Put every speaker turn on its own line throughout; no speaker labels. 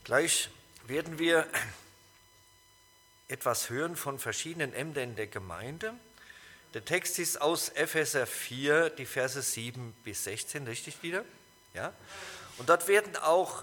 Gleich werden wir etwas hören von verschiedenen Ämtern der Gemeinde. Der Text ist aus Epheser 4, die Verse 7 bis 16, richtig wieder? Ja. Und dort werden auch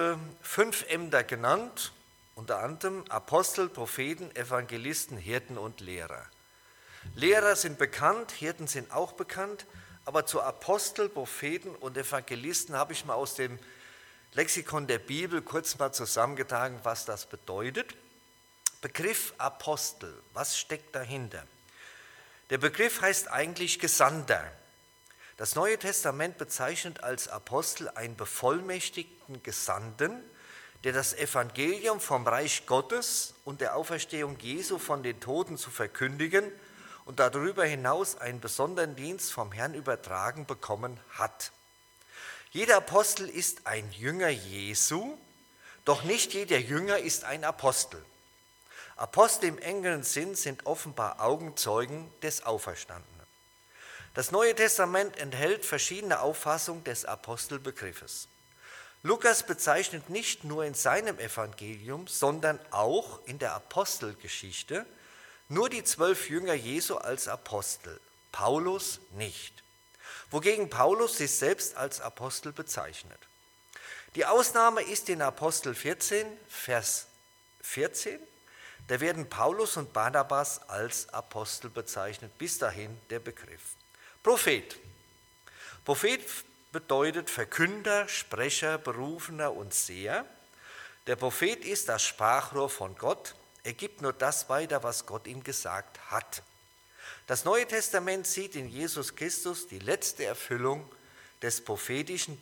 5 Ämter genannt, unter anderem Apostel, Propheten, Evangelisten, Hirten und Lehrer. Lehrer sind bekannt, Hirten sind auch bekannt, aber zu Apostel, Propheten und Evangelisten habe ich mal aus dem Lexikon der Bibel kurz mal zusammengetragen, was das bedeutet. Begriff Apostel, was steckt dahinter? Der Begriff heißt eigentlich Gesandter. Das Neue Testament bezeichnet als Apostel einen bevollmächtigten Gesandten, der das Evangelium vom Reich Gottes und der Auferstehung Jesu von den Toten zu verkündigen und darüber hinaus einen besonderen Dienst vom Herrn übertragen bekommen hat. Jeder Apostel ist ein Jünger Jesu, doch nicht jeder Jünger ist ein Apostel. Apostel im engeren Sinn sind offenbar Augenzeugen des Auferstandenen. Das Neue Testament enthält verschiedene Auffassungen des Apostelbegriffes. Lukas bezeichnet nicht nur in seinem Evangelium, sondern auch in der Apostelgeschichte nur die 12 Jünger Jesu als Apostel, Paulus nicht. Wogegen Paulus sich selbst als Apostel bezeichnet. Die Ausnahme ist in Apostel 14, Vers 14. Da werden Paulus und Barnabas als Apostel bezeichnet, bis dahin der Begriff. Prophet. Prophet bedeutet Verkünder, Sprecher, Berufener und Seher. Der Prophet ist das Sprachrohr von Gott. Er gibt nur das weiter, was Gott ihm gesagt hat. Das Neue Testament sieht in Jesus Christus die letzte Erfüllung der prophetischen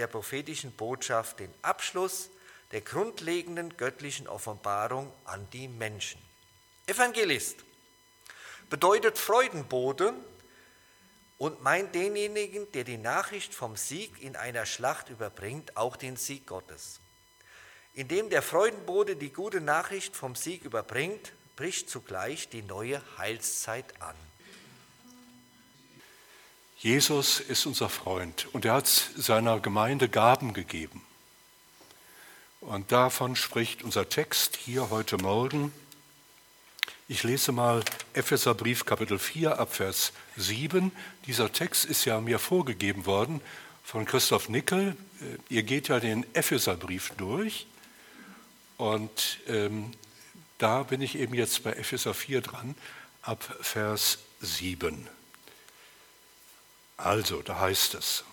Botschaft, den Abschluss der grundlegenden göttlichen Offenbarung an die Menschen. Evangelist bedeutet Freudenbote und meint denjenigen, der die Nachricht vom Sieg in einer Schlacht überbringt, auch den Sieg Gottes. Indem der Freudenbote die gute Nachricht vom Sieg überbringt, bricht zugleich die neue Heilszeit an.
Jesus ist unser Freund und er hat seiner Gemeinde Gaben gegeben. Und davon spricht unser Text hier heute Morgen. Ich lese mal Epheserbrief Kapitel 4 ab Vers 7. Dieser Text ist ja mir vorgegeben worden von Christoph Nickel. Ihr geht ja den Epheserbrief durch und da bin ich eben jetzt bei Epheser 4 dran, ab Vers 7. Also, da heißt es,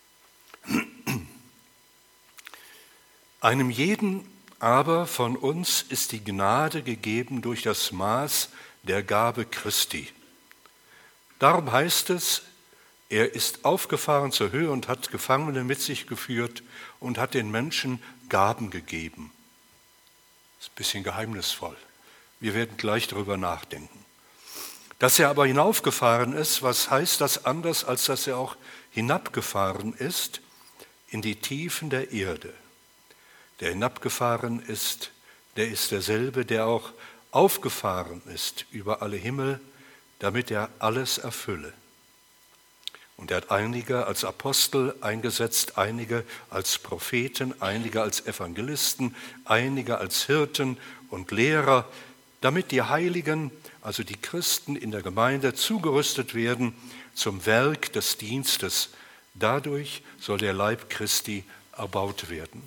einem jeden aber von uns ist die Gnade gegeben durch das Maß der Gabe Christi. Darum heißt es, er ist aufgefahren zur Höhe und hat Gefangene mit sich geführt und hat den Menschen Gaben gegeben. Das ist ein bisschen geheimnisvoll. Wir werden gleich darüber nachdenken. Dass er aber hinaufgefahren ist, was heißt das anders, als dass er auch hinabgefahren ist in die Tiefen der Erde? Der hinabgefahren ist, der ist derselbe, der auch aufgefahren ist über alle Himmel, damit er alles erfülle. Und er hat einige als Apostel eingesetzt, einige als Propheten, einige als Evangelisten, einige als Hirten und Lehrer, damit die Heiligen, also die Christen in der Gemeinde, zugerüstet werden zum Werk des Dienstes. Dadurch soll der Leib Christi erbaut werden.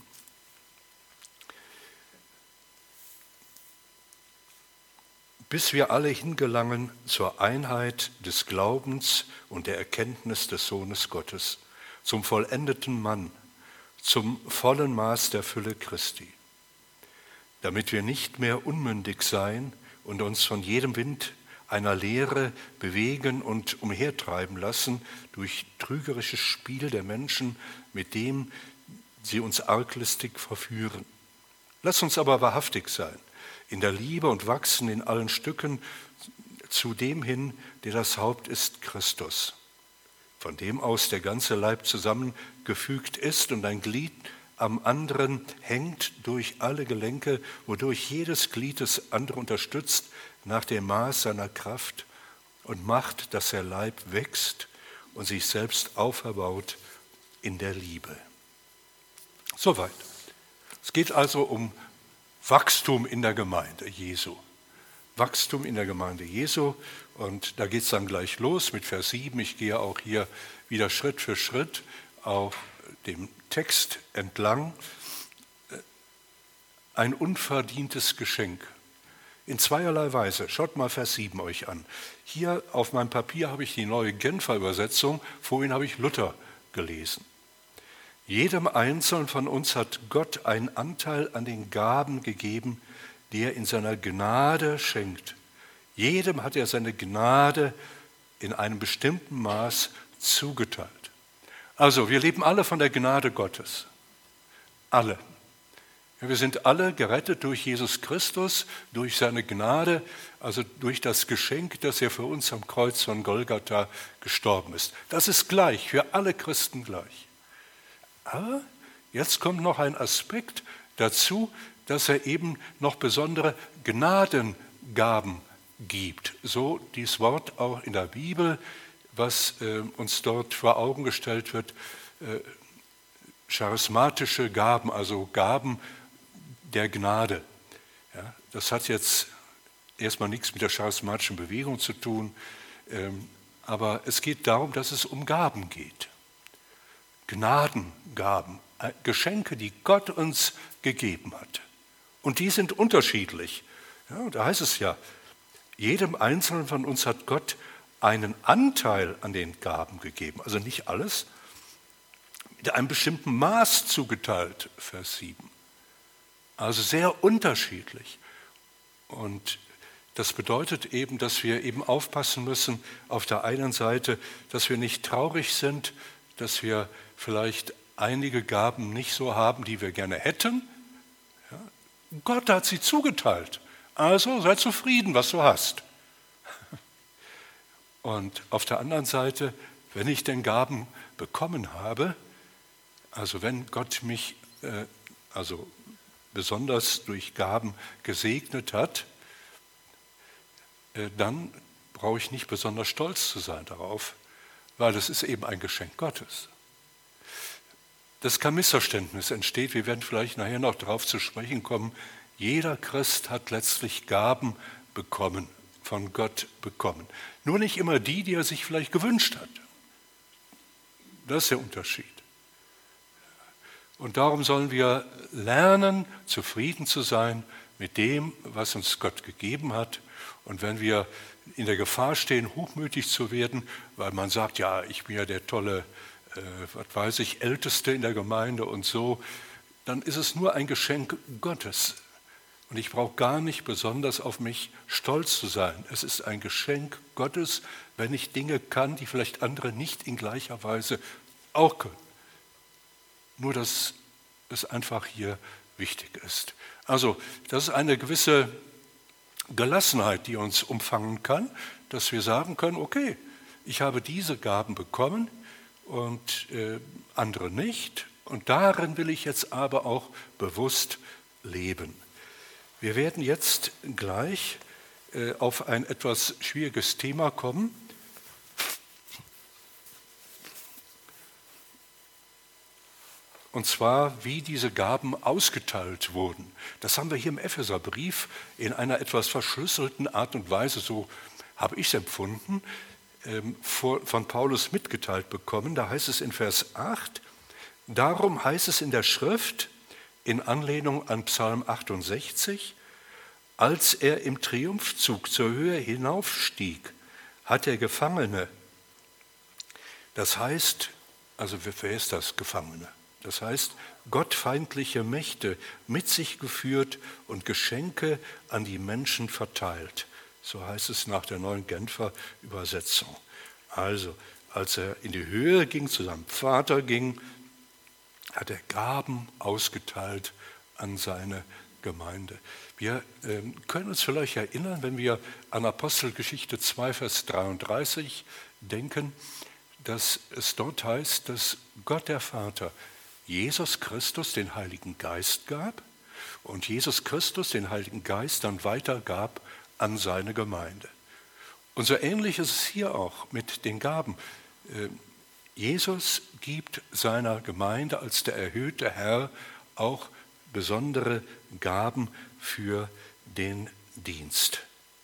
Bis wir alle hingelangen zur Einheit des Glaubens und der Erkenntnis des Sohnes Gottes, zum vollendeten Mann, zum vollen Maß der Fülle Christi, damit wir nicht mehr unmündig sein und uns von jedem Wind einer Lehre bewegen und umhertreiben lassen durch trügerisches Spiel der Menschen, mit dem sie uns arglistig verführen. Lass uns aber wahrhaftig sein, in der Liebe und wachsen in allen Stücken zu dem hin, der das Haupt ist, Christus, von dem aus der ganze Leib zusammengefügt ist und ein Glied am anderen hängt durch alle Gelenke, wodurch jedes Glied das andere unterstützt nach dem Maß seiner Kraft und macht, dass der Leib wächst und sich selbst auferbaut in der Liebe. Soweit. Es geht also um Wachstum in der Gemeinde Jesu. Wachstum in der Gemeinde Jesu. Und da geht es dann gleich los mit Vers 7. Ich gehe auch hier wieder Schritt für Schritt auf dem Text entlang. Ein unverdientes Geschenk. In zweierlei Weise. Schaut mal Vers 7 euch an. Hier auf meinem Papier habe ich die neue Genfer Übersetzung. Vorhin habe ich Luther gelesen. Jedem Einzelnen von uns hat Gott einen Anteil an den Gaben gegeben, die er in seiner Gnade schenkt. Jedem hat er seine Gnade in einem bestimmten Maß zugeteilt. Also, wir leben alle von der Gnade Gottes. Alle. Wir sind alle gerettet durch Jesus Christus, durch seine Gnade, also durch das Geschenk, dass er für uns am Kreuz von Golgatha gestorben ist. Das ist gleich, für alle Christen gleich. Aber jetzt kommt noch ein Aspekt dazu, dass er eben noch besondere Gnadengaben gibt. So dieses Wort auch in der Bibel, was uns dort vor Augen gestellt wird, charismatische Gaben, also Gaben der Gnade. Ja, das hat jetzt erstmal nichts mit der charismatischen Bewegung zu tun, aber es geht darum, dass es um Gaben geht. Gnadengaben, Geschenke, die Gott uns gegeben hat. Und die sind unterschiedlich. Ja, da heißt es ja, jedem Einzelnen von uns hat Gott einen Anteil an den Gaben gegeben. Also nicht alles, mit einem bestimmten Maß zugeteilt, Vers 7. Also sehr unterschiedlich. Und das bedeutet eben, dass wir eben aufpassen müssen, auf der einen Seite, dass wir nicht traurig sind, dass wir vielleicht einige Gaben nicht so haben, die wir gerne hätten. Ja, Gott hat sie zugeteilt. Also sei zufrieden, was du hast. Und auf der anderen Seite, wenn ich denn Gaben bekommen habe, also wenn Gott mich besonders durch Gaben gesegnet hat, dann brauche ich nicht besonders stolz zu sein darauf, weil es ist eben ein Geschenk Gottes. Dass kein Missverständnis entsteht, wir werden vielleicht nachher noch darauf zu sprechen kommen, jeder Christ hat letztlich Gaben bekommen, von Gott bekommen. Nur nicht immer die er sich vielleicht gewünscht hat. Das ist der Unterschied. Und darum sollen wir lernen, zufrieden zu sein mit dem, was uns Gott gegeben hat. Und wenn wir in der Gefahr stehen, hochmütig zu werden, weil man sagt, ja, ich bin ja der tolle, Älteste in der Gemeinde und so, dann ist es nur ein Geschenk Gottes. Und ich brauche gar nicht besonders auf mich stolz zu sein. Es ist ein Geschenk Gottes, wenn ich Dinge kann, die vielleicht andere nicht in gleicher Weise auch können. Nur, dass es einfach hier wichtig ist. Also, das ist eine gewisse Gelassenheit, die uns umfangen kann, dass wir sagen können, okay, ich habe diese Gaben bekommen und andere nicht. Und darin will ich jetzt aber auch bewusst leben. Wir werden jetzt gleich auf ein etwas schwieriges Thema kommen. Und zwar, wie diese Gaben ausgeteilt wurden. Das haben wir hier im Epheserbrief in einer etwas verschlüsselten Art und Weise, so habe ich es empfunden, von Paulus mitgeteilt bekommen. Da heißt es in Vers 8, darum heißt es in der Schrift, in Anlehnung an Psalm 68, als er im Triumphzug zur Höhe hinaufstieg, hat er Gefangene, das heißt, also wer ist das, Gefangene? Das heißt, gottfeindliche Mächte mit sich geführt und Geschenke an die Menschen verteilt. So heißt es nach der neuen Genfer Übersetzung. Also, als er in die Höhe ging, zu seinem Vater ging, hat er Gaben ausgeteilt an seine Gemeinde. Wir können uns vielleicht erinnern, wenn wir an Apostelgeschichte 2, Vers 33 denken, dass es dort heißt, dass Gott der Vater Jesus Christus den Heiligen Geist gab und Jesus Christus den Heiligen Geist dann weitergab an seine Gemeinde. Und so ähnlich ist es hier auch mit den Gaben. Jesus gibt seiner Gemeinde als der erhöhte Herr auch besondere Gaben für den Dienst.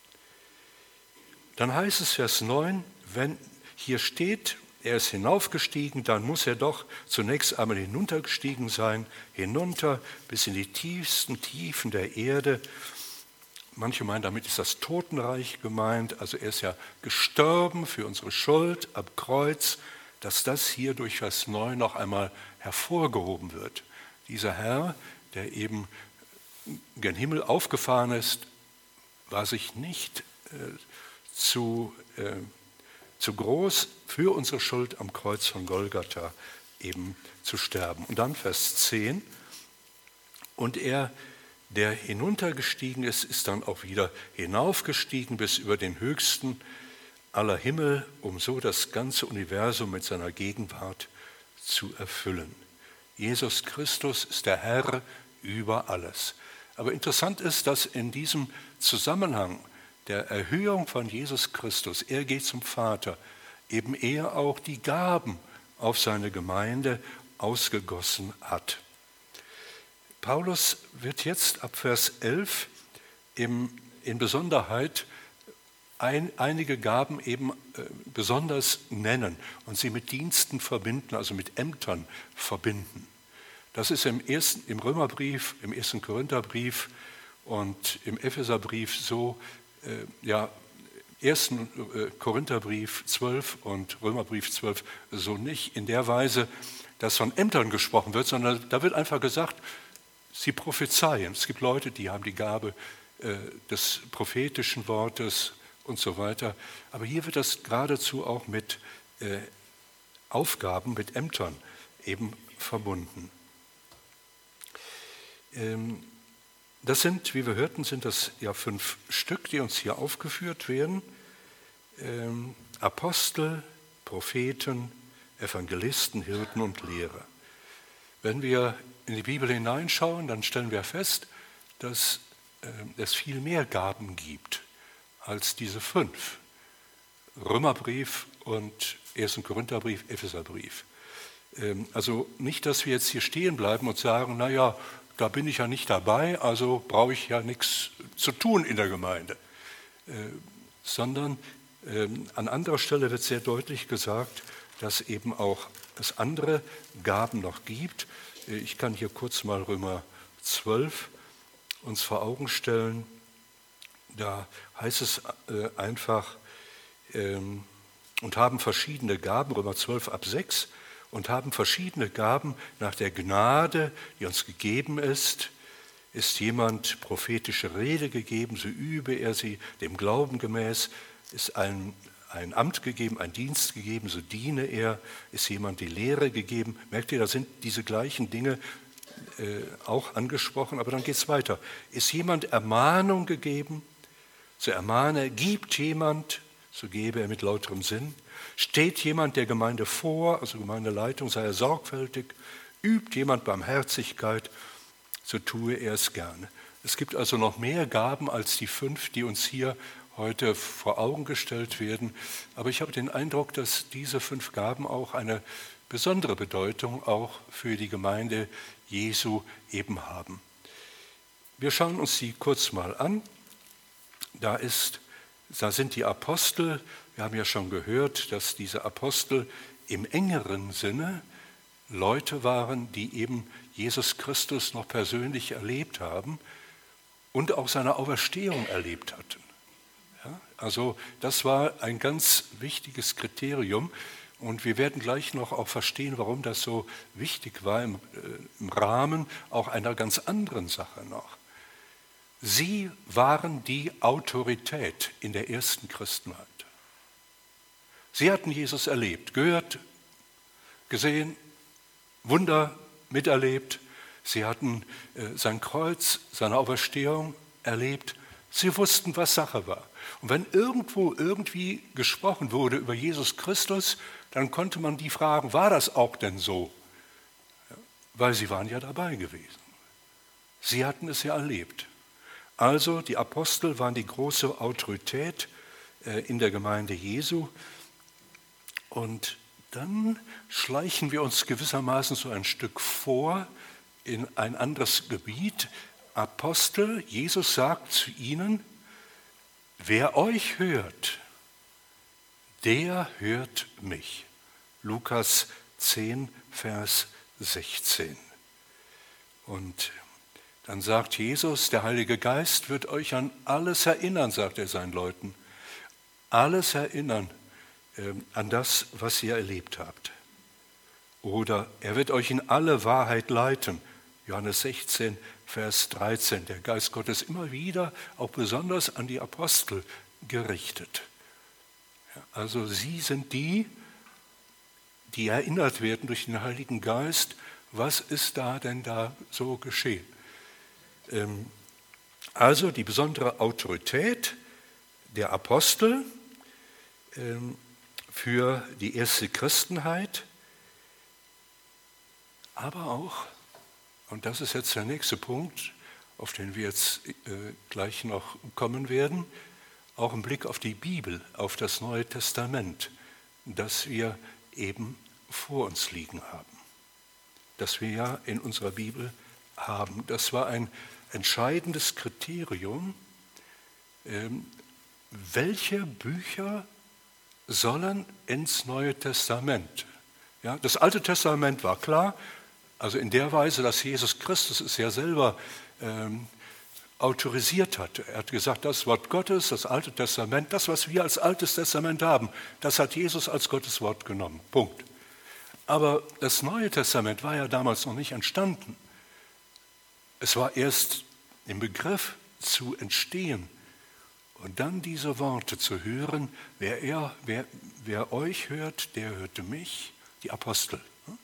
Dann heißt es, Vers 9, wenn hier steht, er ist hinaufgestiegen, dann muss er doch zunächst einmal hinuntergestiegen sein, hinunter bis in die tiefsten Tiefen der Erde. Manche meinen, damit ist das Totenreich gemeint, also er ist ja gestorben für unsere Schuld am Kreuz, dass das hier durch Vers 9 noch einmal hervorgehoben wird. Dieser Herr, der eben gen Himmel aufgefahren ist, war sich nicht zu groß für unsere Schuld am Kreuz von Golgatha eben zu sterben. Und dann Vers 10, und er, der hinuntergestiegen ist, ist dann auch wieder hinaufgestiegen bis über den höchsten aller Himmel, um so das ganze Universum mit seiner Gegenwart zu erfüllen. Jesus Christus ist der Herr über alles. Aber interessant ist, dass in diesem Zusammenhang der Erhöhung von Jesus Christus, er geht zum Vater, eben er auch die Gaben auf seine Gemeinde ausgegossen hat. Paulus wird jetzt ab Vers 11 in Besonderheit einige Gaben eben besonders nennen und sie mit Diensten verbinden, also mit Ämtern verbinden. Das ist im Römerbrief, im 1. Korintherbrief und im Epheserbrief so, 1. Korintherbrief 12 und Römerbrief 12 so nicht in der Weise, dass von Ämtern gesprochen wird, sondern da wird einfach gesagt, sie prophezeien. Es gibt Leute, die haben die Gabe des prophetischen Wortes und so weiter. Aber hier wird das geradezu auch mit Aufgaben, mit Ämtern eben verbunden. Das sind, wie wir hörten, sind das ja 5 Stück, die uns hier aufgeführt werden. Apostel, Propheten, Evangelisten, Hirten und Lehrer. Wenn wir in die Bibel hineinschauen, dann stellen wir fest, dass es viel mehr Gaben gibt als diese 5. Römerbrief und 1. Korintherbrief, Epheserbrief. Also nicht, dass wir jetzt hier stehen bleiben und sagen, naja, da bin ich ja nicht dabei, also brauche ich ja nichts zu tun in der Gemeinde. Sondern an anderer Stelle wird sehr deutlich gesagt, dass eben auch es andere Gaben noch gibt. Ich kann hier kurz mal Römer 12 uns vor Augen stellen. Da heißt es einfach, und haben verschiedene Gaben, Römer 12 ab 6, und haben verschiedene Gaben nach der Gnade, die uns gegeben ist. Ist jemand prophetische Rede gegeben, so übe er sie dem Glauben gemäß. Ist ein Amt gegeben, ein Dienst gegeben, so diene er. Ist jemand die Lehre gegeben. Merkt ihr, da sind diese gleichen Dinge auch angesprochen, aber dann geht es weiter. Ist jemand Ermahnung gegeben, so ermahne. Gibt jemand, so gebe er mit lauterem Sinn. Steht jemand der Gemeinde vor, also Gemeindeleitung, sei er sorgfältig. Übt jemand Barmherzigkeit, so tue er es gerne. Es gibt also noch mehr Gaben als die 5, die uns hier heute vor Augen gestellt werden. Aber ich habe den Eindruck, dass diese 5 Gaben auch eine besondere Bedeutung auch für die Gemeinde Jesu eben haben. Wir schauen uns die kurz mal an. Da sind die Apostel. Wir haben ja schon gehört, dass diese Apostel im engeren Sinne Leute waren, die eben Jesus Christus noch persönlich erlebt haben und auch seine Auferstehung erlebt hatten. Ja, also das war ein ganz wichtiges Kriterium und wir werden gleich noch auch verstehen, warum das so wichtig war im Rahmen auch einer ganz anderen Sache noch. Sie waren die Autorität in der ersten Christenheit. Sie hatten Jesus erlebt, gehört, gesehen, Wunder miterlebt. Sie hatten sein Kreuz, seine Auferstehung erlebt. Sie wussten, was Sache war. Und wenn irgendwo irgendwie gesprochen wurde über Jesus Christus, dann konnte man die fragen, war das auch denn so? Ja, weil sie waren ja dabei gewesen. Sie hatten es ja erlebt. Also die Apostel waren die große Autorität in der Gemeinde Jesu. Und dann schleichen wir uns gewissermaßen so ein Stück vor in ein anderes Gebiet. Apostel, Jesus sagt zu ihnen, wer euch hört, der hört mich. Lukas 10, Vers 16. Und dann sagt Jesus, der Heilige Geist wird euch an alles erinnern, sagt er seinen Leuten. Alles erinnern an das, was ihr erlebt habt. Oder er wird euch in alle Wahrheit leiten. Johannes 16, Vers 13. Der Geist Gottes immer wieder, auch besonders an die Apostel gerichtet. Also sie sind die erinnert werden durch den Heiligen Geist, was ist da denn da so geschehen. Also die besondere Autorität der Apostel für die erste Christenheit, aber auch, und das ist jetzt der nächste Punkt, auf den wir jetzt gleich noch kommen werden, auch im Blick auf die Bibel, auf das Neue Testament, das wir eben vor uns liegen haben, das wir ja in unserer Bibel haben. Das war ein entscheidendes Kriterium, welche Bücher sollen ins Neue Testament. Ja, das Alte Testament war klar, also in der Weise, dass Jesus Christus es ja selber autorisiert hat. Er hat gesagt, das Wort Gottes, das Alte Testament, das, was wir als Altes Testament haben, das hat Jesus als Gottes Wort genommen. Punkt. Aber das Neue Testament war ja damals noch nicht entstanden. Es war erst im Begriff zu entstehen. Und dann diese Worte zu hören, wer euch hört, der hörte mich, die Apostel.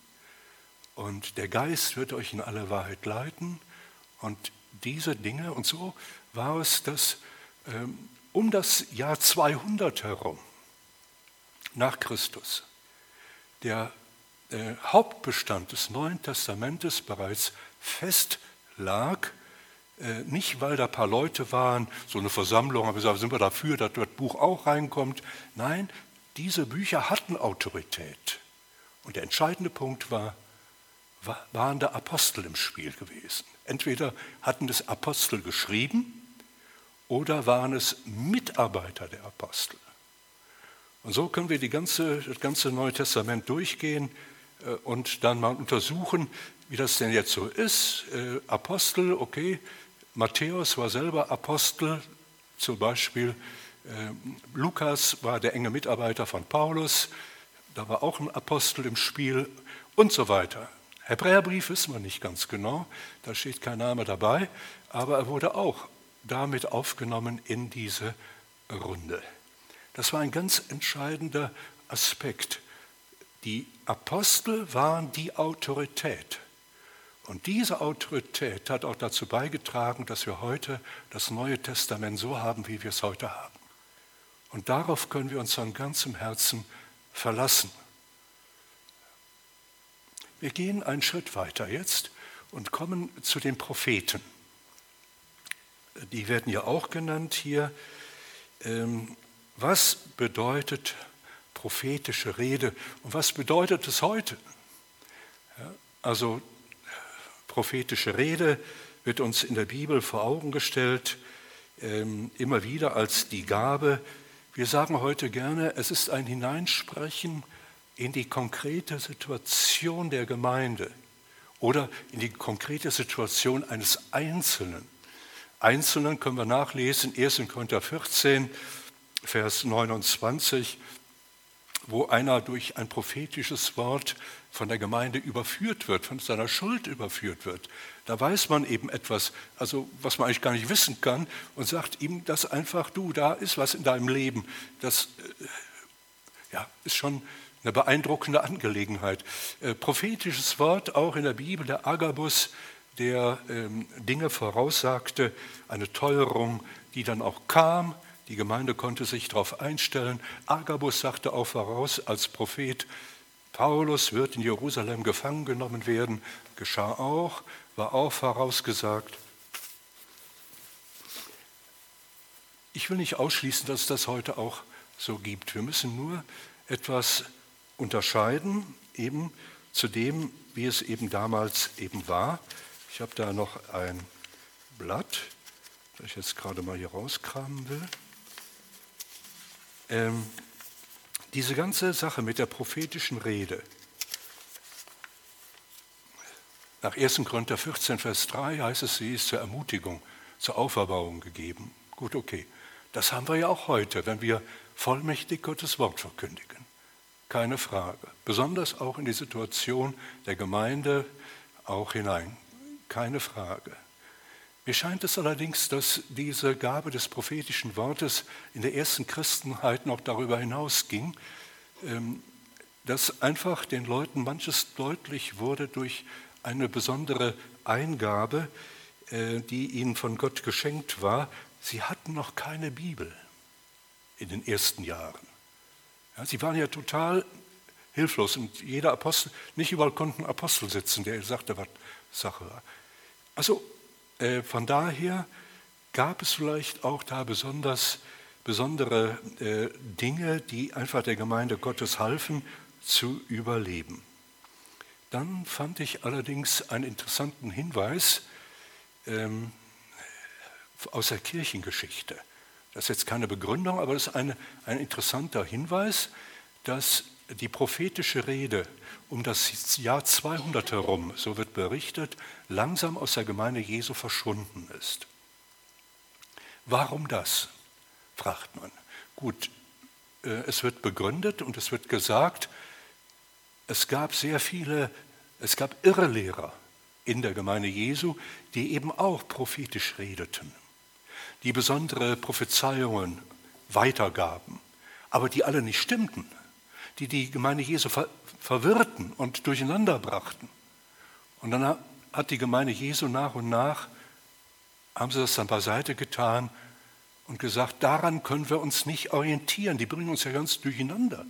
Und der Geist wird euch in alle Wahrheit leiten. Und diese Dinge, und so war es, dass um das Jahr 200 herum, nach Christus, der Hauptbestand des Neuen Testamentes bereits fest lag, nicht, weil da ein paar Leute waren, so eine Versammlung, haben gesagt, sind wir dafür, dass das Buch auch reinkommt. Nein, diese Bücher hatten Autorität. Und der entscheidende Punkt waren da Apostel im Spiel gewesen. Entweder hatten das Apostel geschrieben oder waren es Mitarbeiter der Apostel. Und so können wir das ganze Neue Testament durchgehen und dann mal untersuchen, wie das denn jetzt so ist. Apostel, okay, Matthäus war selber Apostel, zum Beispiel Lukas war der enge Mitarbeiter von Paulus, da war auch ein Apostel im Spiel und so weiter. Hebräerbrief wissen wir nicht ganz genau, da steht kein Name dabei, aber er wurde auch damit aufgenommen in diese Runde. Das war ein ganz entscheidender Aspekt. Die Apostel waren die Autorität. Und diese Autorität hat auch dazu beigetragen, dass wir heute das Neue Testament so haben, wie wir es heute haben. Und darauf können wir uns von ganzem Herzen verlassen. Wir gehen einen Schritt weiter jetzt und kommen zu den Propheten. Die werden ja auch genannt hier. Was bedeutet prophetische Rede und was bedeutet es heute? Ja, also prophetische Rede wird uns in der Bibel vor Augen gestellt, immer wieder als die Gabe. Wir sagen heute gerne, es ist ein Hineinsprechen in die konkrete Situation der Gemeinde oder in die konkrete Situation eines Einzelnen. Einzelnen können wir nachlesen, 1. Korinther 14, Vers 29, wo einer durch ein prophetisches Wort von der Gemeinde überführt wird, von seiner Schuld überführt wird. Da weiß man eben etwas, also was man eigentlich gar nicht wissen kann und sagt ihm das einfach, du, da ist was in deinem Leben. Das ist schon eine beeindruckende Angelegenheit. Prophetisches Wort auch in der Bibel, der Agabus, der Dinge voraussagte, eine Teuerung, die dann auch kam. Die Gemeinde konnte sich darauf einstellen. Agabus sagte auch voraus als Prophet, Paulus wird in Jerusalem gefangen genommen werden. Geschah auch, war auch vorausgesagt. Ich will nicht ausschließen, dass es das heute auch so gibt. Wir müssen nur etwas unterscheiden, eben zu dem, wie es eben damals eben war. Ich habe da noch ein Blatt, das ich jetzt gerade mal hier rauskramen will. Diese ganze Sache mit der prophetischen Rede, nach 1. Korinther 14, Vers 3 heißt es, sie ist zur Ermutigung, zur Auferbauung gegeben. Gut, okay. Das haben wir ja auch heute, wenn wir vollmächtig Gottes Wort verkündigen. Keine Frage. Besonders auch in die Situation der Gemeinde auch hinein. Keine Frage. Mir scheint es allerdings, dass diese Gabe des prophetischen Wortes in der ersten Christenheit noch darüber hinausging, dass einfach den Leuten manches deutlich wurde durch eine besondere Eingabe, die ihnen von Gott geschenkt war. Sie hatten noch keine Bibel in den ersten Jahren. Ja, sie waren ja total hilflos und jeder Apostel, nicht überall konnten Apostel sitzen, der sagte, was Sache war. Also von daher gab es vielleicht auch da besondere Dinge, die einfach der Gemeinde Gottes halfen, zu überleben. Dann fand ich allerdings einen interessanten Hinweis aus der Kirchengeschichte. Das ist jetzt keine Begründung, aber das ist ein interessanter Hinweis, dass die prophetische Rede um das Jahr 200 herum, so wird berichtet, langsam aus der Gemeinde Jesu verschwunden ist. Warum das, fragt man. Gut, es wird begründet und es wird gesagt, es gab Irrlehrer in der Gemeinde Jesu, die eben auch prophetisch redeten, die besondere Prophezeiungen weitergaben, aber die alle nicht stimmten, die die Gemeinde Jesu verwirrten und durcheinander brachten. Und dann hat die Gemeinde Jesu nach und nach, haben sie das dann beiseite getan und gesagt, daran können wir uns nicht orientieren, die bringen uns ja ganz durcheinander.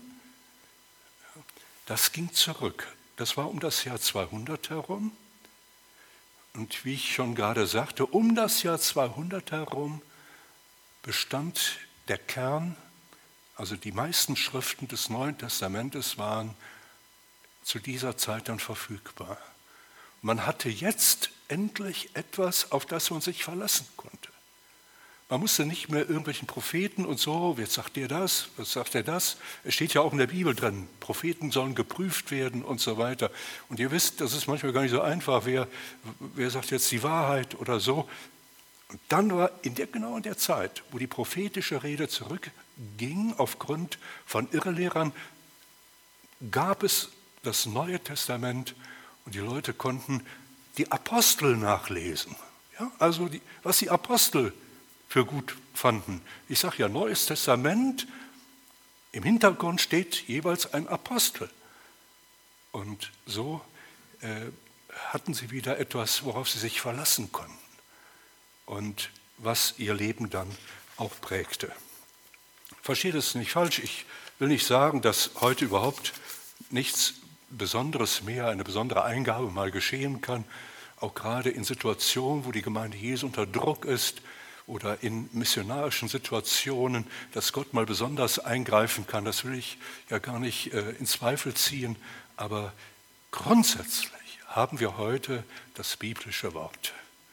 Das ging zurück. Das war um das Jahr 200 herum. Und wie ich schon gerade sagte, um das Jahr 200 herum bestand der Kern, also die meisten Schriften des Neuen Testamentes waren zu dieser Zeit dann verfügbar. Man hatte jetzt endlich etwas, auf das man sich verlassen konnte. Man musste nicht mehr irgendwelchen Propheten und so, jetzt sagt der das, was sagt er das? Es steht ja auch in der Bibel drin, Propheten sollen geprüft werden und so weiter. Und ihr wisst, das ist manchmal gar nicht so einfach, wer sagt jetzt die Wahrheit oder so. Und dann war genau in der Zeit, wo die prophetische Rede zurückging aufgrund von Irrlehrern, gab es das Neue Testament und die Leute konnten die Apostel nachlesen. Ja, also was die Apostel für gut fanden. Ich sage ja, Neues Testament, im Hintergrund steht jeweils ein Apostel. Und so hatten sie wieder etwas, worauf sie sich verlassen konnten und was ihr Leben dann auch prägte. Versteht es nicht falsch, ich will nicht sagen, dass heute überhaupt nichts Besonderes mehr, eine besondere Eingabe mal geschehen kann, auch gerade in Situationen, wo die Gemeinde Jesu unter Druck ist, oder in missionarischen Situationen, dass Gott mal besonders eingreifen kann, das will ich ja gar nicht in Zweifel ziehen, aber grundsätzlich haben wir heute das biblische Wort.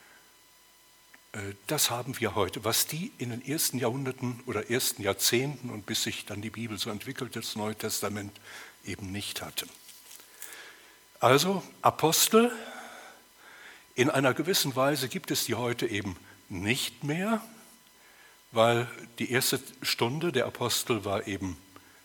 Das haben wir heute, was die in den ersten Jahrhunderten oder ersten Jahrzehnten und bis sich dann die Bibel so entwickelte, das Neue Testament eben nicht hatten. Also Apostel, in einer gewissen Weise gibt es die heute eben nicht mehr, weil die erste Stunde der Apostel war eben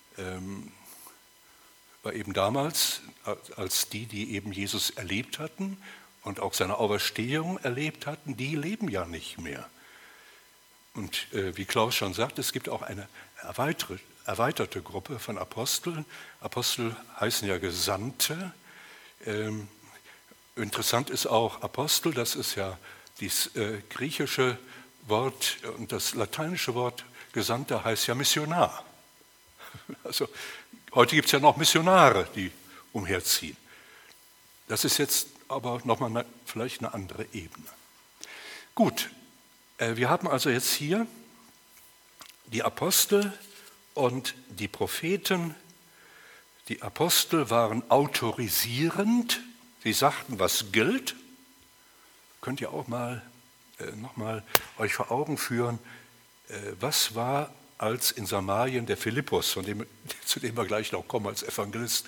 damals, als die eben Jesus erlebt hatten und auch seine Auferstehung erlebt hatten, die leben ja nicht mehr. Und wie Klaus schon sagt, es gibt auch eine erweiterte Gruppe von Aposteln. Apostel heißen ja Gesandte. Interessant ist auch Apostel, das ist ja das griechische Wort und das lateinische Wort Gesandter heißt ja Missionar. Also heute gibt es ja noch Missionare, die umherziehen. Das ist jetzt aber nochmal vielleicht eine andere Ebene. Gut, wir haben also jetzt hier die Apostel und die Propheten. Die Apostel waren autorisierend, sie sagten, was gilt. könnt ihr auch mal nochmal euch vor Augen führen, was war, als in Samarien der Philippus, zu dem wir gleich noch kommen als Evangelist,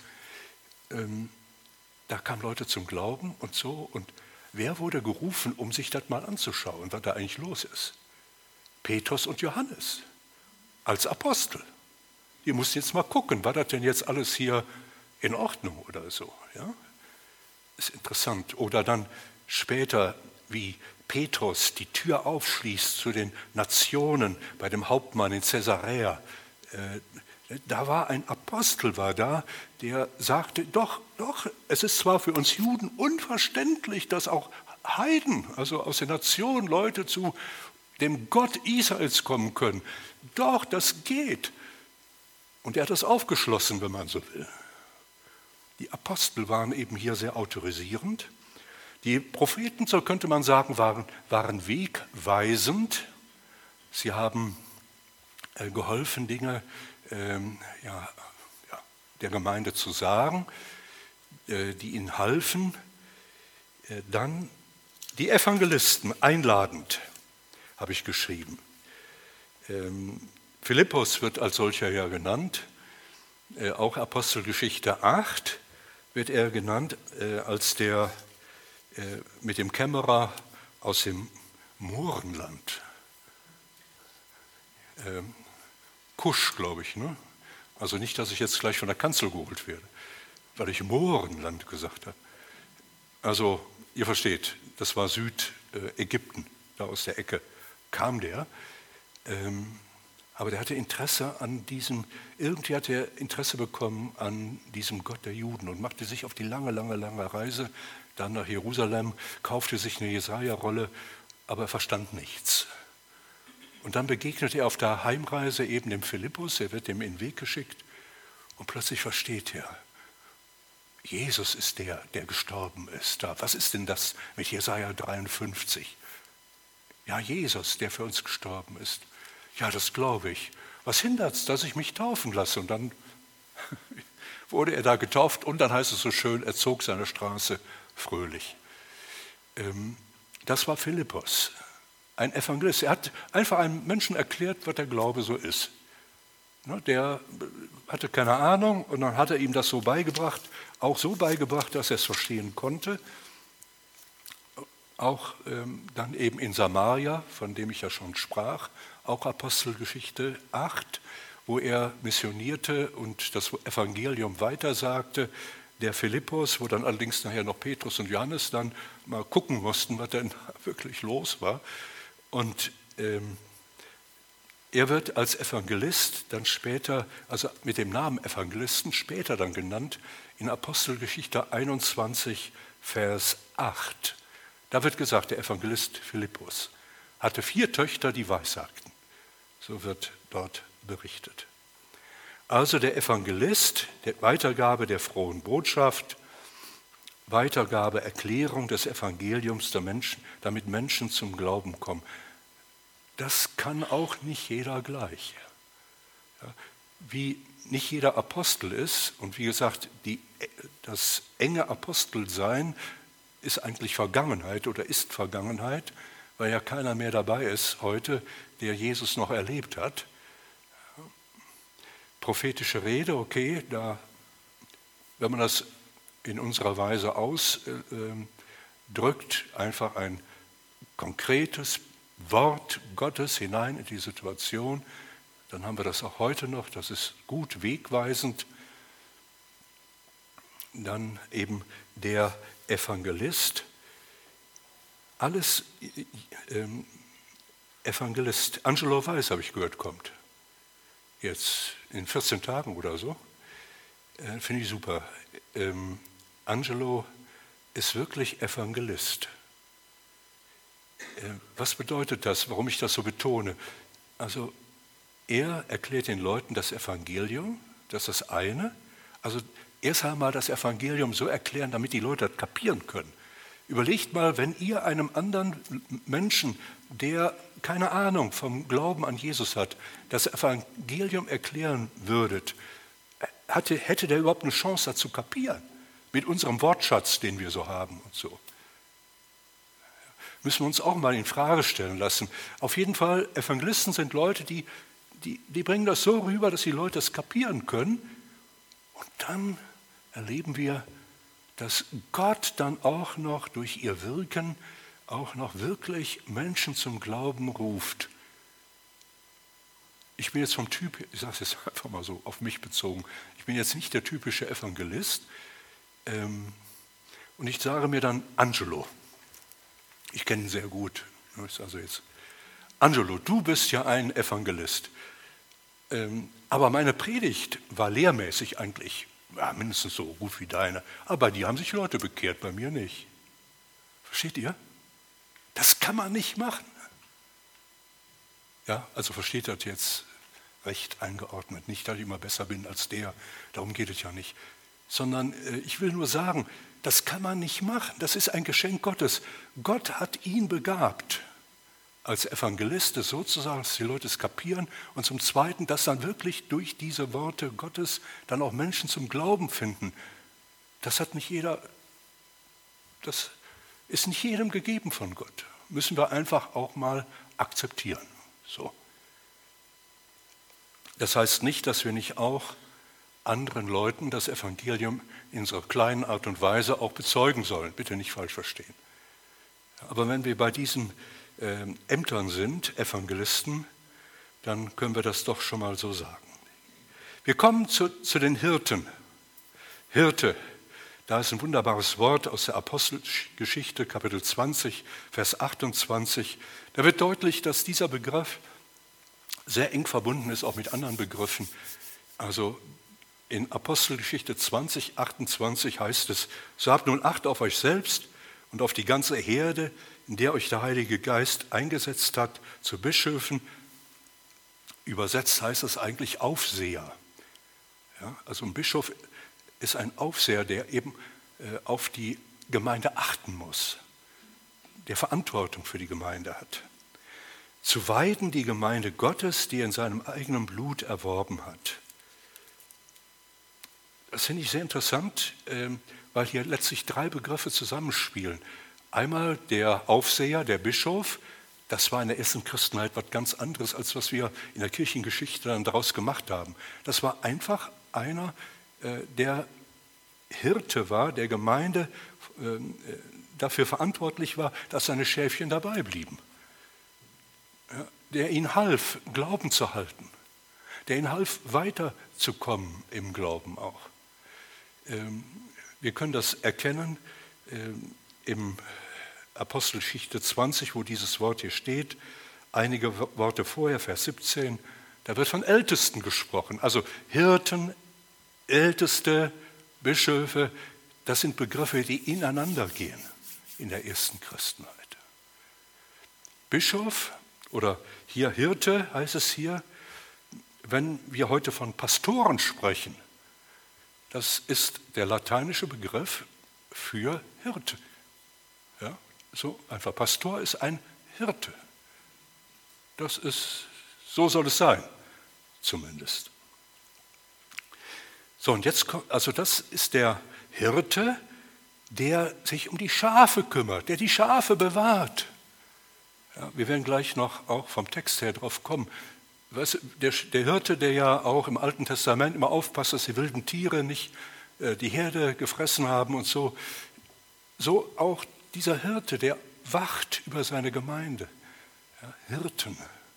da kamen Leute zum Glauben und so. Und wer wurde gerufen, um sich das mal anzuschauen, was da eigentlich los ist? Petrus und Johannes als Apostel. Die mussten jetzt mal gucken, war das denn jetzt alles hier in Ordnung oder so. Ja? Ist interessant. Oder dann später, wie Petrus die Tür aufschließt zu den Nationen bei dem Hauptmann in Caesarea. Da war ein Apostel, der sagte, doch, es ist zwar für uns Juden unverständlich, dass auch Heiden, also aus den Nationen, Leute zu dem Gott Israels kommen können. Doch, das geht. Und er hat das aufgeschlossen, wenn man so will. Die Apostel waren eben hier sehr autorisierend. Die Propheten, so könnte man sagen, waren wegweisend. Sie haben geholfen, Dinge der Gemeinde zu sagen, die ihnen halfen. Dann die Evangelisten, einladend, habe ich geschrieben. Philippus wird als solcher ja genannt, auch Apostelgeschichte 8 wird er genannt, als der mit dem Kämmerer aus dem Mohrenland, Kusch, glaube ich, ne? Also nicht, dass ich jetzt gleich von der Kanzel geholt werde, weil ich Mohrenland gesagt habe. Also ihr versteht, das war Südägypten, da aus der Ecke kam der. Aber der hatte Interesse an irgendwie hat er Interesse bekommen an diesem Gott der Juden und machte sich auf die lange Reise dann nach Jerusalem, kaufte sich eine Jesaja-Rolle, aber er verstand nichts. Und dann begegnet er auf der Heimreise eben dem Philippus, er wird ihm in den Weg geschickt und plötzlich versteht er, Jesus ist der gestorben ist. Was ist denn das mit Jesaja 53? Ja, Jesus, der für uns gestorben ist. Ja, das glaube ich. Was hindert es, dass ich mich taufen lasse? Und dann wurde er da getauft und dann heißt es so schön, er zog seine Straße fröhlich. Das war Philippus, ein Evangelist. Er hat einfach einem Menschen erklärt, was der Glaube so ist. Der hatte keine Ahnung und dann hat er ihm das so beigebracht, auch so beigebracht, dass er es verstehen konnte. Auch dann eben in Samaria, von dem ich ja schon sprach, auch Apostelgeschichte 8, wo er missionierte und das Evangelium weitersagte. Der Philippus, wo dann allerdings nachher noch Petrus und Johannes dann mal gucken mussten, was denn wirklich los war. Und er wird als Evangelist dann später, also mit dem Namen Evangelisten, später dann genannt in Apostelgeschichte 21, Vers 8. Da wird gesagt, der Evangelist Philippus hatte 4 Töchter, die weissagten. So wird dort berichtet. Also der Evangelist, der Weitergabe der frohen Botschaft, Weitergabe, Erklärung des Evangeliums der Menschen, damit Menschen zum Glauben kommen. Das kann auch nicht jeder gleich. Ja, wie nicht jeder Apostel ist, und wie gesagt, das enge Apostelsein ist eigentlich Vergangenheit oder ist Vergangenheit, weil ja keiner mehr dabei ist heute, der Jesus noch erlebt hat. Prophetische Rede, okay, wenn man das in unserer Weise ausdrückt, einfach ein konkretes Wort Gottes hinein in die Situation, dann haben wir das auch heute noch, das ist gut wegweisend. Dann eben der Evangelist, alles Evangelist. Angelo Weiß, habe ich gehört, kommt jetzt in 14 Tagen oder so. Finde ich super. Angelo ist wirklich Evangelist. Was bedeutet das, warum ich das so betone? Also er erklärt den Leuten das Evangelium, das ist das eine. Also erst einmal das Evangelium so erklären, damit die Leute das kapieren können. Überlegt mal, wenn ihr einem anderen Menschen, der keine Ahnung vom Glauben an Jesus hat, das Evangelium erklären würdet, hätte der überhaupt eine Chance, das zu kapieren? Mit unserem Wortschatz, den wir so haben und so. Müssen wir uns auch mal in Frage stellen lassen. Auf jeden Fall, Evangelisten sind Leute, die bringen das so rüber, dass die Leute es kapieren können. Und dann erleben wir, dass Gott dann auch noch durch ihr Wirken auch noch wirklich Menschen zum Glauben ruft. Ich bin jetzt vom Typ, ich sage es jetzt einfach mal so auf mich bezogen, ich bin jetzt nicht der typische Evangelist. Und ich sage mir dann Angelo. Ich kenne ihn sehr gut. Also jetzt, Angelo, du bist ja ein Evangelist. Aber meine Predigt war lehrmäßig eigentlich mindestens so gut wie deine. Aber bei dir haben sich Leute bekehrt, bei mir nicht. Versteht ihr? Das kann man nicht machen. Ja, also versteht das jetzt recht eingeordnet. Nicht, dass ich immer besser bin als der, darum geht es ja nicht. Sondern ich will nur sagen, das kann man nicht machen. Das ist ein Geschenk Gottes. Gott hat ihn begabt, als Evangelist sozusagen, dass die Leute es kapieren. Und zum Zweiten, dass dann wirklich durch diese Worte Gottes dann auch Menschen zum Glauben finden. Das hat nicht jeder, das ist nicht jedem gegeben von Gott. Müssen wir einfach auch mal akzeptieren. So. Das heißt nicht, dass wir nicht auch anderen Leuten das Evangelium in unserer kleinen Art und Weise auch bezeugen sollen. Bitte nicht falsch verstehen. Aber wenn wir bei diesen Ämtern sind, Evangelisten, dann können wir das doch schon mal so sagen. Wir kommen zu den Hirten. Hirte, da ist ein wunderbares Wort aus der Apostelgeschichte, Kapitel 20, Vers 28. Da wird deutlich, dass dieser Begriff sehr eng verbunden ist, auch mit anderen Begriffen. Also in Apostelgeschichte 20, 28 heißt es, so habt nun Acht auf euch selbst und auf die ganze Herde, in der euch der Heilige Geist eingesetzt hat, zu Bischöfen. Übersetzt heißt es eigentlich Aufseher. Ja, also ein Bischof ist ein Aufseher, der eben auf die Gemeinde achten muss, der Verantwortung für die Gemeinde hat. Zu weiden die Gemeinde Gottes, die er in seinem eigenen Blut erworben hat. Das finde ich sehr interessant, weil hier letztlich 3 Begriffe zusammenspielen. Einmal der Aufseher, der Bischof, das war in der ersten Christenheit was ganz anderes, als was wir in der Kirchengeschichte dann daraus gemacht haben. Das war einfach einer, der Hirte war, der Gemeinde dafür verantwortlich war, dass seine Schäfchen dabei blieben. Ja, der ihnen half, Glauben zu halten, der ihnen half, weiterzukommen im Glauben auch. Wir können das erkennen im Apostelgeschichte 20, wo dieses Wort hier steht, einige Worte vorher, Vers 17, da wird von Ältesten gesprochen. Also Hirten, Älteste, Bischöfe, das sind Begriffe, die ineinander gehen in der ersten Christenheit. Bischof oder hier Hirte heißt es hier, wenn wir heute von Pastoren sprechen, das ist der lateinische Begriff für Hirte. Ja, so einfach. Pastor ist ein Hirte. So soll es sein, zumindest. So, und jetzt kommt, also das ist der Hirte, der sich um die Schafe kümmert, der die Schafe bewahrt. Ja, wir werden gleich noch auch vom Text her drauf kommen. Weißt du, der Hirte, der ja auch im Alten Testament immer aufpasst, dass die wilden Tiere nicht die Herde gefressen haben und so. So auch dieser Hirte, der wacht über seine Gemeinde. Ja, Hirten.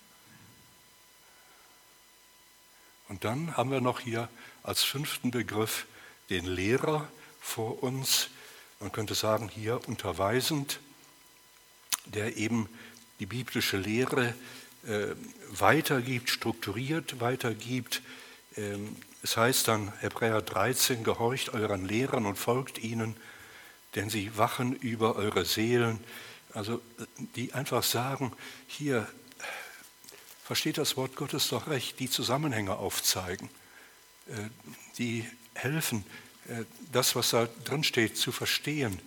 Und dann haben wir noch hier als 5. Begriff den Lehrer vor uns. Man könnte sagen, hier unterweisend, der eben die biblische Lehre weitergibt, strukturiert weitergibt. Es heißt dann, Hebräer 13, gehorcht euren Lehrern und folgt ihnen, denn sie wachen über eure Seelen. Also die einfach sagen, hier, versteht das Wort Gottes doch recht, die Zusammenhänge aufzeigen, die helfen, das, was da drin steht, zu verstehen.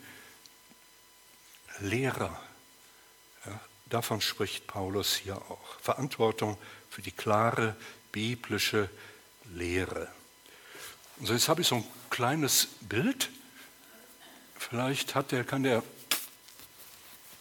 Lehrer, ja, davon spricht Paulus hier auch. Verantwortung für die klare biblische Lehre. Und so, jetzt habe ich so ein kleines Bild. Vielleicht kann der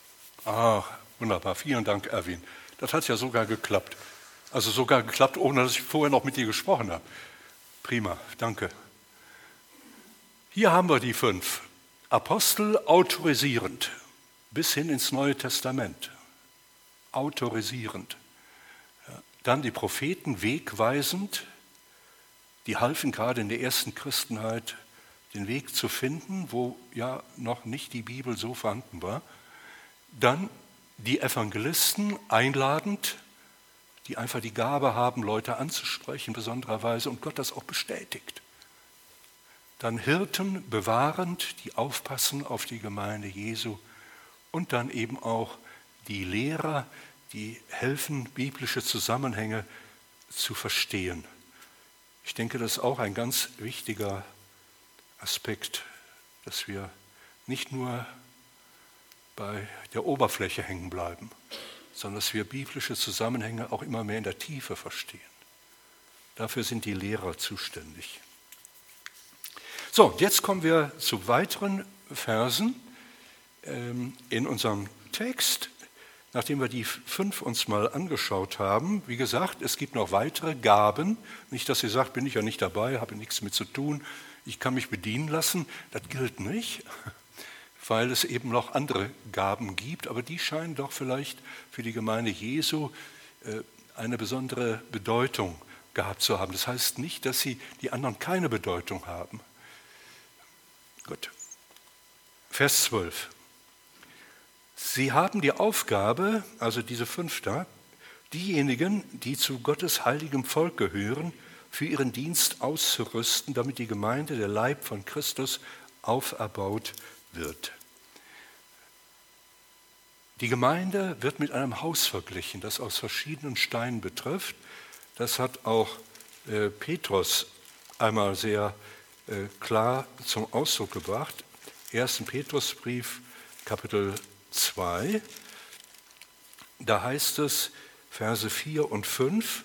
Ah, wunderbar. Vielen Dank, Erwin. Das hat ja sogar geklappt. Also sogar geklappt, ohne dass ich vorher noch mit dir gesprochen habe. Prima, danke. Hier haben wir die 5. Apostel autorisierend, bis hin ins Neue Testament. Autorisierend. Dann die Propheten wegweisend, die halfen gerade in der ersten Christenheit, den Weg zu finden, wo ja noch nicht die Bibel so vorhanden war. Dann die Evangelisten einladend, die einfach die Gabe haben, Leute anzusprechen in besonderer Weise und Gott das auch bestätigt. Dann Hirten bewahrend, die aufpassen auf die Gemeinde Jesu und dann eben auch die Lehrer, die helfen, biblische Zusammenhänge zu verstehen. Ich denke, das ist auch ein ganz wichtiger Aspekt, dass wir nicht nur bei der Oberfläche hängen bleiben, sondern dass wir biblische Zusammenhänge auch immer mehr in der Tiefe verstehen. Dafür sind die Lehrer zuständig. So, jetzt kommen wir zu weiteren Versen in unserem Text, nachdem wir die 5 uns mal angeschaut haben. Wie gesagt, es gibt noch weitere Gaben. Nicht, dass ihr sagt, bin ich ja nicht dabei, habe nichts mit zu tun, ich kann mich bedienen lassen. Das gilt nicht, weil es eben noch andere Gaben gibt, aber die scheinen doch vielleicht für die Gemeinde Jesu eine besondere Bedeutung gehabt zu haben. Das heißt nicht, dass die anderen keine Bedeutung haben. Gut. Vers 12. Sie haben die Aufgabe, also diese 5 da, diejenigen, die zu Gottes heiligem Volk gehören, für ihren Dienst auszurüsten, damit die Gemeinde, der Leib von Christus, auferbaut wird. Die Gemeinde wird mit einem Haus verglichen, das aus verschiedenen Steinen betrifft. Das hat auch Petrus einmal sehr klar zum Ausdruck gebracht. 1. Petrusbrief, Kapitel 2, da heißt es, Verse 4 und 5,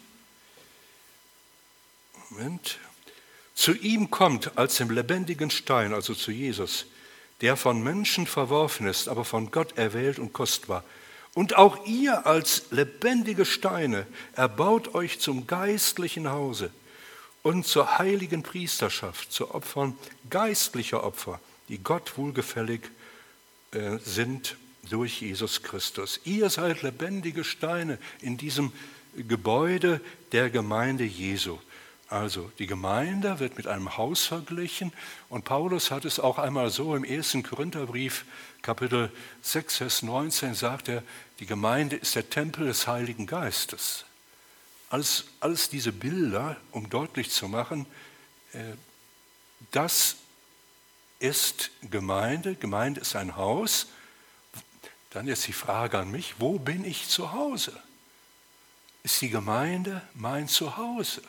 Moment, zu ihm kommt als dem lebendigen Stein, also zu Jesus, der von Menschen verworfen ist, aber von Gott erwählt und kostbar. Und auch ihr als lebendige Steine erbaut euch zum geistlichen Hause und zur heiligen Priesterschaft, zu Opfern geistlicher Opfer, die Gott wohlgefällig sind durch Jesus Christus. Ihr seid lebendige Steine in diesem Gebäude der Gemeinde Jesu. Also die Gemeinde wird mit einem Haus verglichen und Paulus hat es auch einmal so im 1. Korintherbrief, Kapitel 6, Vers 19, sagt er, die Gemeinde ist der Tempel des Heiligen Geistes. Alles diese Bilder, um deutlich zu machen, das ist Gemeinde. Gemeinde ist ein Haus. Dann jetzt die Frage an mich, wo bin ich zu Hause? Ist die Gemeinde mein Zuhause?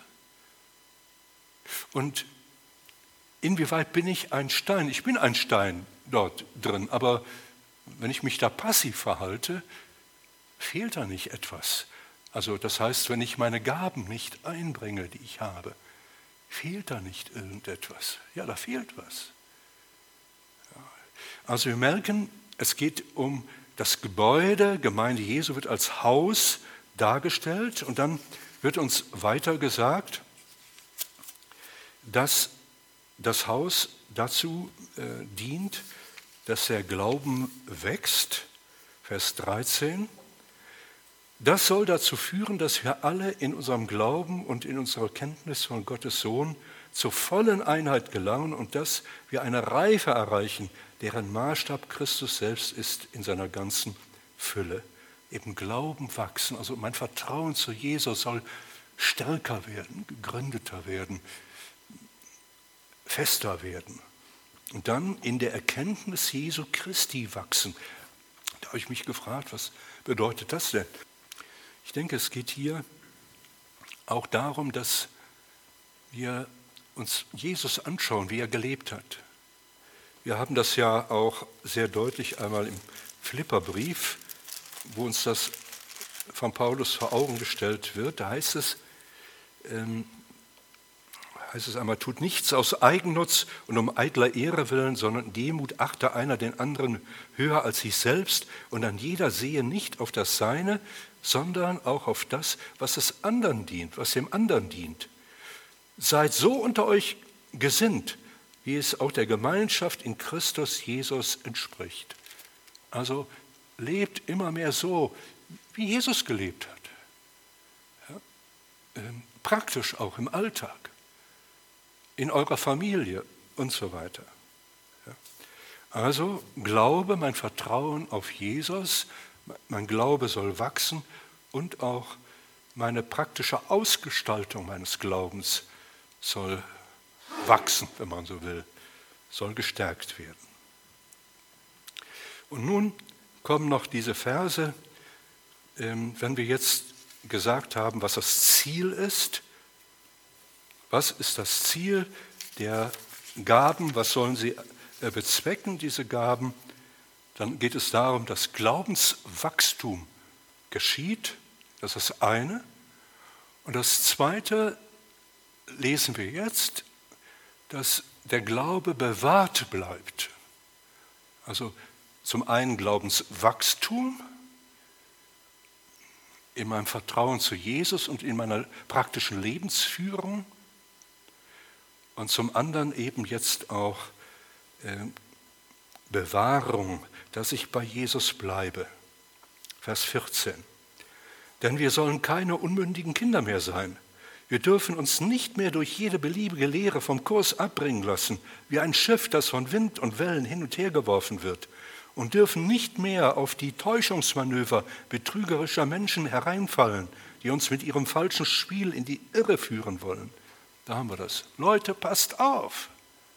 Und inwieweit bin ich ein Stein? Ich bin ein Stein dort drin, aber wenn ich mich da passiv verhalte, fehlt da nicht etwas. Also das heißt, wenn ich meine Gaben nicht einbringe, die ich habe, fehlt da nicht irgendetwas. Ja, da fehlt was. Also wir merken, es geht um das Gebäude, Gemeinde Jesu wird als Haus dargestellt und dann wird uns weiter gesagt, dass das Haus dazu dient, dass der Glauben wächst. Vers 13. Das soll dazu führen, dass wir alle in unserem Glauben und in unserer Kenntnis von Gottes Sohn zur vollen Einheit gelangen und dass wir eine Reife erreichen, deren Maßstab Christus selbst ist in seiner ganzen Fülle. Eben Glauben wachsen, also mein Vertrauen zu Jesus soll stärker werden, gegründeter werden, fester werden. Und dann in der Erkenntnis Jesu Christi wachsen. Da habe ich mich gefragt, was bedeutet das denn? Ich denke, es geht hier auch darum, dass wir uns Jesus anschauen, wie er gelebt hat. Wir haben das ja auch sehr deutlich einmal im Philipperbrief, wo uns das von Paulus vor Augen gestellt wird. Da heißt es, heißt es einmal, tut nichts aus Eigennutz und um eitler Ehre willen, sondern in Demut achte einer den anderen höher als sich selbst und dann jeder sehe nicht auf das Seine, sondern auch auf das, was es anderen dient, was dem anderen dient. Seid so unter euch gesinnt, wie es auch der Gemeinschaft in Christus Jesus entspricht. Also lebt immer mehr so, wie Jesus gelebt hat. Ja? Praktisch auch im Alltag, in eurer Familie und so weiter. Ja? Also Glaube, mein Vertrauen auf Jesus, mein Glaube soll wachsen und auch meine praktische Ausgestaltung meines Glaubens soll wachsen, wenn man so will, soll gestärkt werden. Und nun kommen noch diese Verse, wenn wir jetzt gesagt haben, was das Ziel ist. Was ist das Ziel der Gaben? Was sollen sie bezwecken, diese Gaben? Dann geht es darum, dass Glaubenswachstum geschieht. Das ist das eine. Und das zweite lesen wir jetzt, dass der Glaube bewahrt bleibt. Also zum einen Glaubenswachstum in meinem Vertrauen zu Jesus und in meiner praktischen Lebensführung und zum anderen eben jetzt auch Bewahrung, dass ich bei Jesus bleibe. Vers 14. Denn wir sollen keine unmündigen Kinder mehr sein. Wir dürfen uns nicht mehr durch jede beliebige Lehre vom Kurs abbringen lassen, wie ein Schiff, das von Wind und Wellen hin und her geworfen wird, und dürfen nicht mehr auf die Täuschungsmanöver betrügerischer Menschen hereinfallen, die uns mit ihrem falschen Spiel in die Irre führen wollen. Da haben wir das. Leute, passt auf!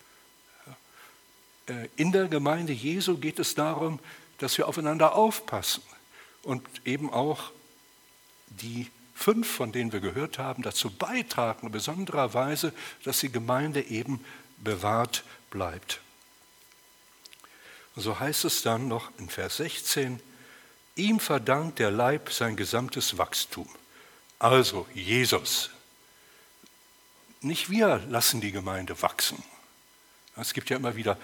In der Gemeinde Jesu geht es darum, dass wir aufeinander aufpassen und eben auch die 5, von denen wir gehört haben, dazu beitragen, in besonderer Weise, dass die Gemeinde eben bewahrt bleibt. Und so heißt es dann noch in Vers 16, ihm verdankt der Leib sein gesamtes Wachstum. Also Jesus. Nicht wir lassen die Gemeinde wachsen. Es gibt ja immer wieder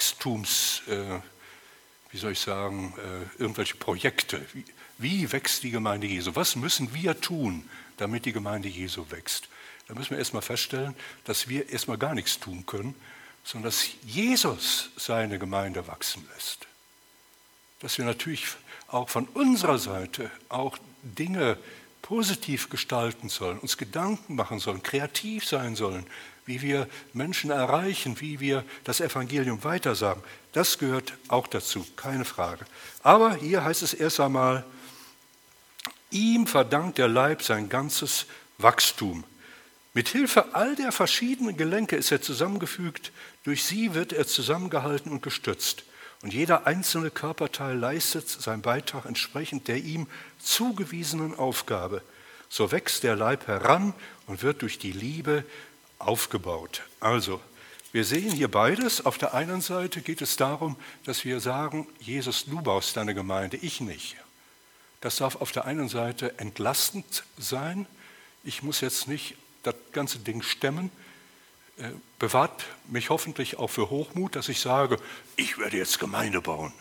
irgendwelche Projekte. Wie wächst die Gemeinde Jesu? Was müssen wir tun, damit die Gemeinde Jesu wächst? Da müssen wir erstmal feststellen, dass wir erstmal gar nichts tun können, sondern dass Jesus seine Gemeinde wachsen lässt. Dass wir natürlich auch von unserer Seite auch Dinge positiv gestalten sollen, uns Gedanken machen sollen, kreativ sein sollen, wie wir Menschen erreichen, wie wir das Evangelium weitersagen. Das gehört auch dazu, keine Frage. Aber hier heißt es erst einmal, ihm verdankt der Leib sein ganzes Wachstum. Mit Hilfe all der verschiedenen Gelenke ist er zusammengefügt, durch sie wird er zusammengehalten und gestützt. Und jeder einzelne Körperteil leistet seinen Beitrag entsprechend der ihm zugewiesenen Aufgabe. So wächst der Leib heran und wird durch die Liebe aufgebaut. Also, wir sehen hier beides. Auf der einen Seite geht es darum, dass wir sagen, Jesus, du baust deine Gemeinde, ich nicht. Das darf auf der einen Seite entlastend sein. Ich muss jetzt nicht das ganze Ding stemmen. Bewahrt mich hoffentlich auch für Hochmut, dass ich sage, ich werde jetzt Gemeinde bauen.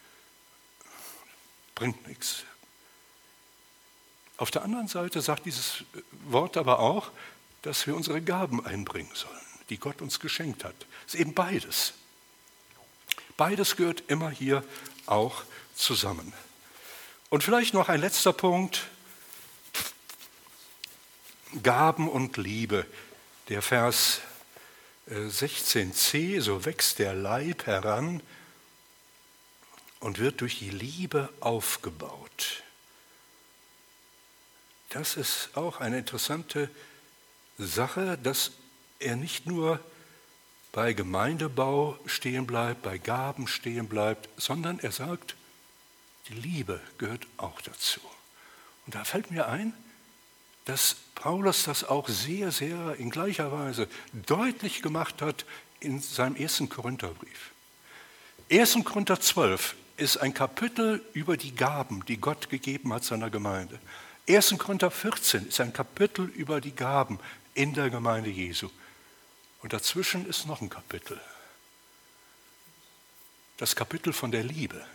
Bringt nichts. Auf der anderen Seite sagt dieses Wort aber auch, dass wir unsere Gaben einbringen sollen, die Gott uns geschenkt hat. Es ist eben beides. Beides gehört immer hier auch zusammen. Und vielleicht noch ein letzter Punkt. Gaben und Liebe. Der Vers 16c, so wächst der Leib heran und wird durch die Liebe aufgebaut. Das ist auch eine interessante Sache, dass er nicht nur bei Gemeindebau stehen bleibt, bei Gaben stehen bleibt, sondern er sagt, die Liebe gehört auch dazu. Und da fällt mir ein, dass Paulus das auch sehr, sehr in gleicher Weise deutlich gemacht hat in seinem 1. Korintherbrief. 1. Korinther 12 ist ein Kapitel über die Gaben, die Gott gegeben hat seiner Gemeinde. 1. Korinther 14 ist ein Kapitel über die Gaben in der Gemeinde Jesu. Und dazwischen ist noch ein Kapitel. Das Kapitel von der Liebe.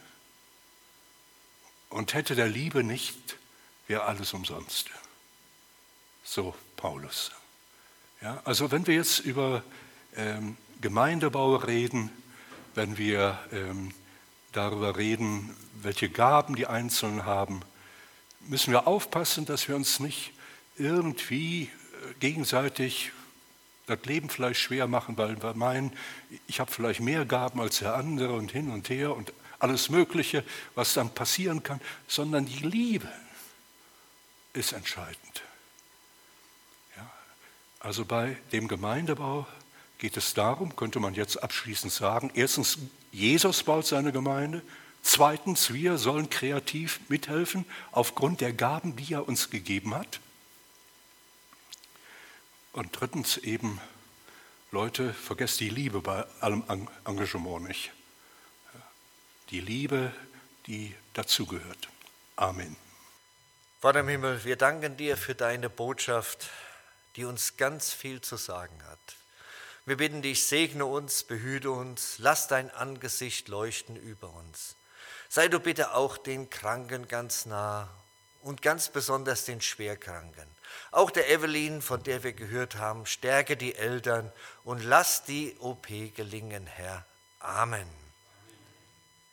Und hätte der Liebe nicht, wäre alles umsonst. So Paulus. Ja, also wenn wir jetzt über Gemeindebau reden, wenn wir darüber reden, welche Gaben die Einzelnen haben, müssen wir aufpassen, dass wir uns nicht irgendwie gegenseitig das Leben vielleicht schwer machen, weil wir meinen, ich habe vielleicht mehr Gaben als der andere und hin und her und alles Mögliche, was dann passieren kann, sondern die Liebe ist entscheidend. Ja, also bei dem Gemeindebau geht es darum, könnte man jetzt abschließend sagen, erstens, Jesus baut seine Gemeinde, zweitens, wir sollen kreativ mithelfen aufgrund der Gaben, die er uns gegeben hat. Und drittens eben, Leute, vergesst die Liebe bei allem Engagement nicht. Die Liebe, die dazugehört. Amen.
Vater im Himmel, wir danken dir für deine Botschaft, die uns ganz viel zu sagen hat. Wir bitten dich, segne uns, behüte uns, lass dein Angesicht leuchten über uns. Sei du bitte auch den Kranken ganz nah und ganz besonders den Schwerkranken. Auch der Evelyn, von der wir gehört haben, stärke die Eltern und lass die OP gelingen, Herr. Amen.